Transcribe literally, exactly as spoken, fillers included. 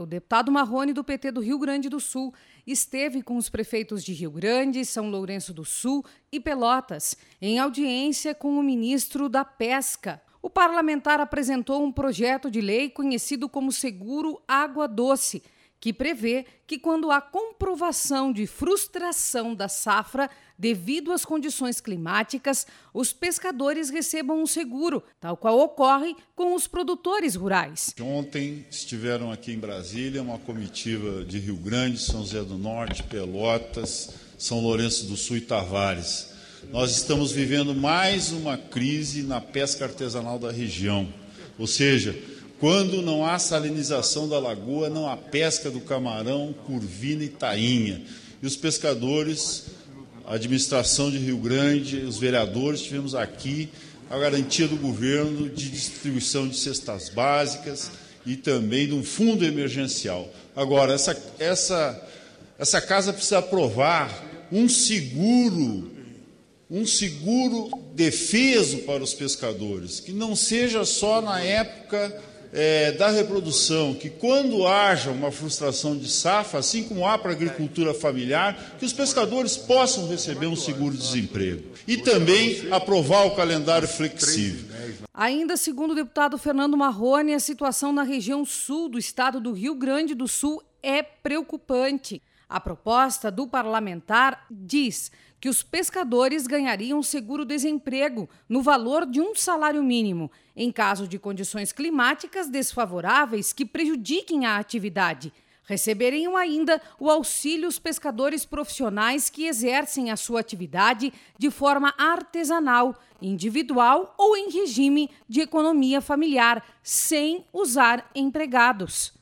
o deputado Marrone, do P T do Rio Grande do Sul, esteve com os prefeitos de Rio Grande, São Lourenço do Sul e Pelotas, em audiência com o ministro da Pesca. O parlamentar apresentou um projeto de lei conhecido como Seguro Água Doce, que prevê que, quando há comprovação de frustração da safra devido às condições climáticas, os pescadores recebam um seguro, tal qual ocorre com os produtores rurais. Ontem estiveram aqui em Brasília uma comitiva de Rio Grande, São José do Norte, Pelotas, São Lourenço do Sul e Tavares. Nós estamos vivendo mais uma crise na pesca artesanal da região, ou seja, quando não há salinização da lagoa, não há pesca do camarão, curvina e tainha. E os pescadores, a administração de Rio Grande, os vereadores, tivemos aqui a garantia do governo de distribuição de cestas básicas e também de um fundo emergencial. Agora, essa, essa, essa casa precisa aprovar um seguro, um seguro defeso para os pescadores, que não seja só na época É, da reprodução, que quando haja uma frustração de safra, assim como há para a agricultura familiar, que os pescadores possam receber um seguro-desemprego. E também aprovar o calendário flexível. Ainda segundo o deputado Fernando Marrone, a situação na região sul do estado do Rio Grande do Sul é preocupante. A proposta do parlamentar diz que os pescadores ganhariam seguro-desemprego no valor de um salário mínimo, em caso de condições climáticas desfavoráveis que prejudiquem a atividade. Receberiam ainda o auxílio os pescadores profissionais que exercem a sua atividade de forma artesanal, individual ou em regime de economia familiar, sem usar empregados.